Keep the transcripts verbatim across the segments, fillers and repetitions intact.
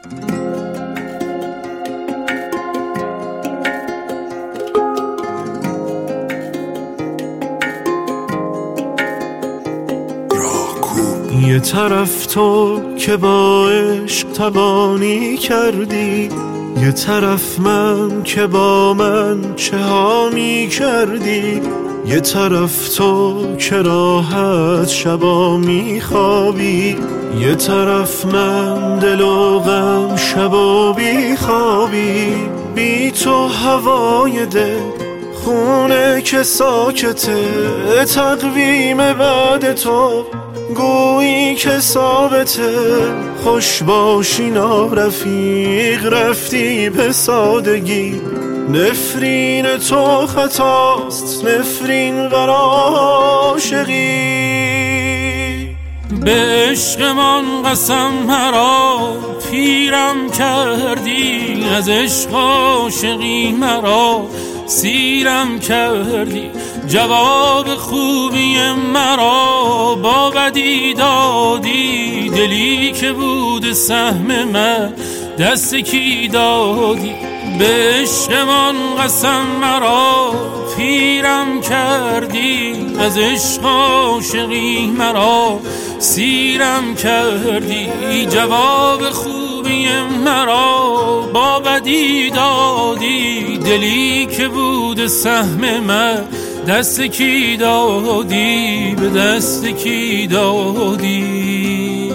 یه طرف تو که با عشق تبانی کردی، یه طرف من که با من چه ها می کردی، یه طرف تو که راحت شبا می خوابی، یه طرف من دل و غم شبا بی خوابی. بی تو هوای دل خونه که ساکته، تقویم بعد تو گویی که ثابته. خوش باشی نارفیق رفتی به سادگی، نفرین تو خطاست نفرین بر عاشقی. به عشقمان قسم مرا پیرم کردی، از عشق عاشقی مرا سیرم کردی. جواب خوبی مرا با بدی دادی، دلی که بود سهم من دست کی دادی. به عشقمان قسم مرا پیرم کردی، از عشق عاشقی مرا سیرم کردی. جواب خوبی مرا با بدی دادی، دلی که بود سهم من دست کی دادی، به دست کی دادی.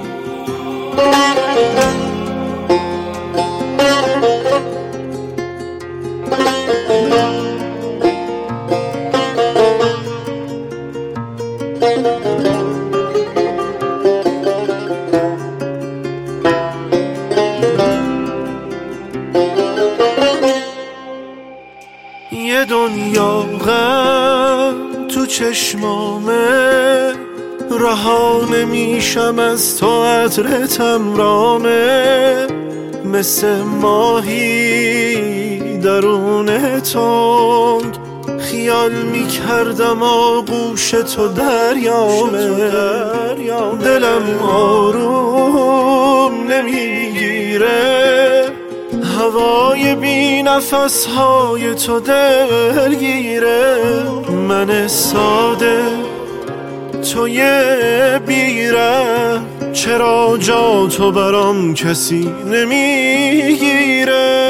یه دنیا غم تو چشمامه، رها نمیشم از تو عطر تمرانه. مثل ماهی درون تنگ خیال میکردم آغوش تو دریامه. دلم آروم نمیگیره، هوای بی نفس های تو دلگیره. من ساده توی بیره، چرا جا تو برام کسی نمیگیره.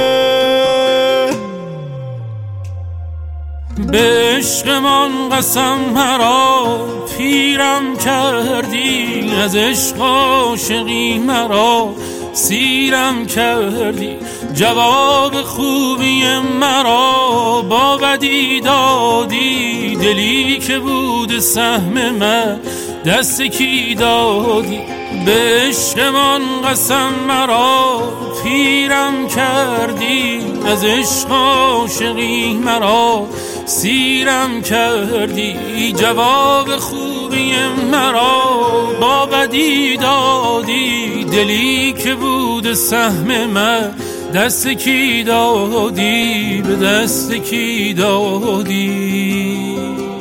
به عشقمان قسم مرا پیرم کردی، از عشق عاشقی مرا سیرم کردی. جواب خوبی مرا با بدی دادی، دلی که بود سهم من دست کی دادی. به عشقمان قسم مرا پیرم کردی، از عشق عاشقی مرا سیرم کردی. جواب خوبی مرا با بدی دادی، دلی که بود سهم من دست کی دادی، به دست کی دادی.